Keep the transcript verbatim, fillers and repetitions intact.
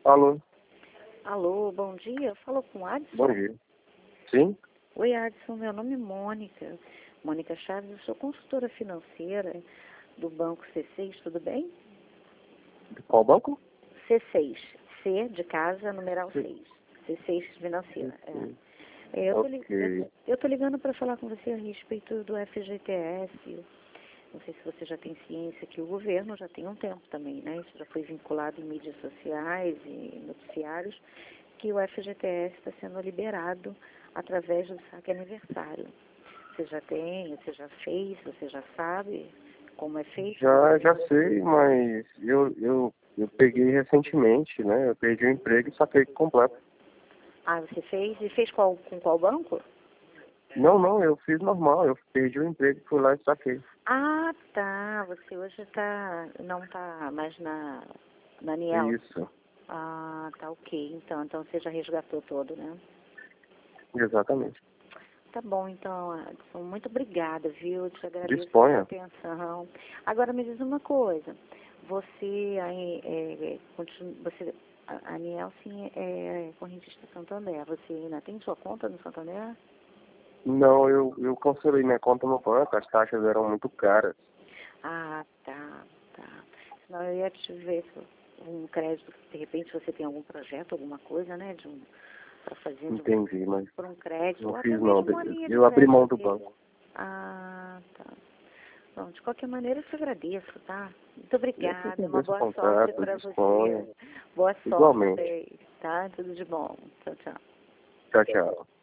Alô, Alô, bom dia. Falo com o Adson? bom dia. Sim? Oi, Adson. Meu nome é Mônica. Mônica Chaves, eu sou consultora financeira do Banco C seis, tudo bem? De qual banco? C seis. C de casa, numeral Sim. seis. C seis financeira. É. Sim. É, eu, tô li- Ok. eu, eu tô ligando para falar com você a respeito do F G T S. Não sei se você já tem ciência que o governo já tem um tempo também, né? Isso já foi vinculado em mídias sociais e noticiários, que o F G T S está sendo liberado através do saque aniversário. Você já tem, você já fez, você já sabe como é feito? Já, já sei, mas eu, eu, eu peguei recentemente, né? Eu perdi o emprego e saquei completo. Ah, você fez? E fez qual, com qual banco? Não, não, eu fiz normal. Eu perdi o emprego, fui lá e saquei. Ah, tá. Você hoje tá, não está mais na, na Niel. Isso, Ah, tá ok. Então, então você já resgatou todo, né? exatamente. Tá bom, então, Adson. Muito obrigada, viu? Eu te agradeço Disponha. pela atenção. Agora me diz uma coisa. Você aí, é, continua, você, a, a Nielsen é correntista Santander. Você ainda tem sua conta no Santander? Não, eu, eu cancelei minha conta no banco, as taxas eram muito caras. Ah, tá, tá. Senão eu ia te ver se um crédito, de repente você tem algum projeto, alguma coisa, né, de um, para fazer de um, Entendi, mas por um crédito, não ou até fiz não. mesmo uma linha de Eu abri mão crédito do mesmo. banco. Ah, tá. Bom, de qualquer maneira eu te agradeço, tá? Muito Eu que obrigada, uma agradeço o boa sorte contato, para disponha. você. Boa sorte, Igualmente. tá? Tudo de bom. Tchau, tchau. Tchau, tchau.